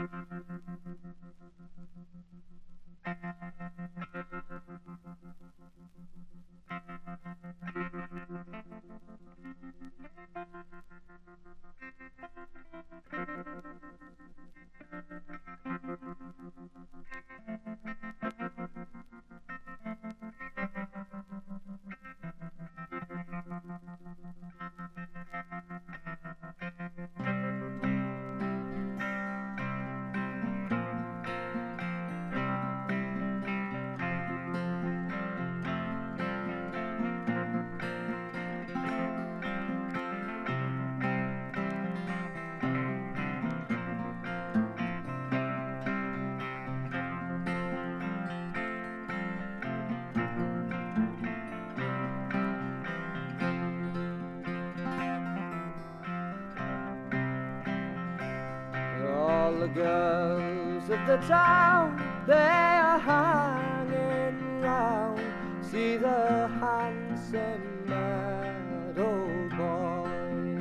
All the girls of the town, they are hanging round, see the handsome meadow boy,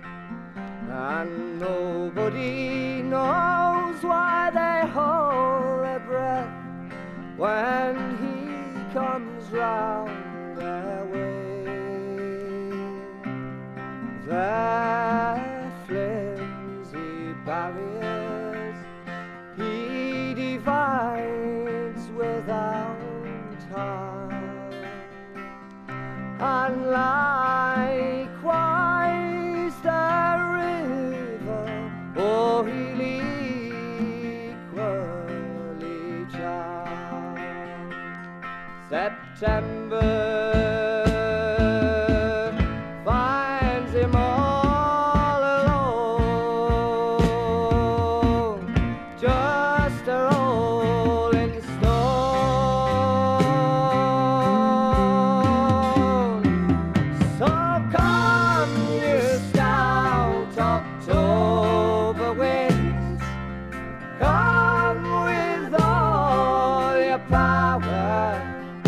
and nobody knows why they hold their breath when he comes round their way. Their flimsy barriers he divides without harm, and likewise the river, oh, he'll equally charm. September finds him all alone, just a rolling stone. So come, you stout October winds, come with all your power,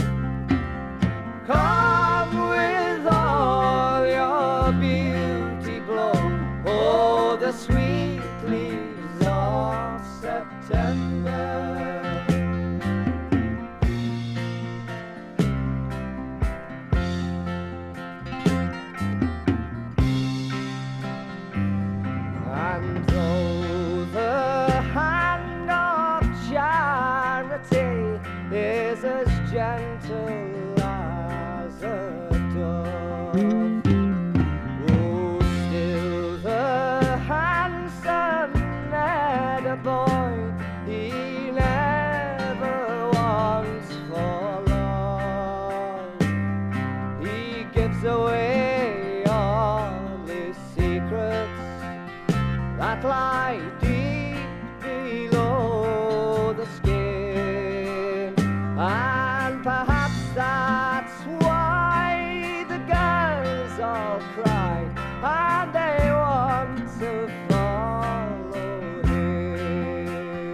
come with all your beauty blow, oh, the sweet leaves of September. And though the hand of charity is as gentle as a dove, oh, still the handsome Ned boy, he never wants for love. He gives away all his secrets that lie deep below the skin, and perhaps that's why the girls all cry and they want to follow him.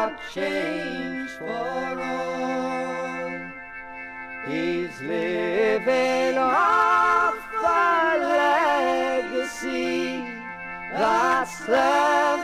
brought change for all. He's living off a legacy that's left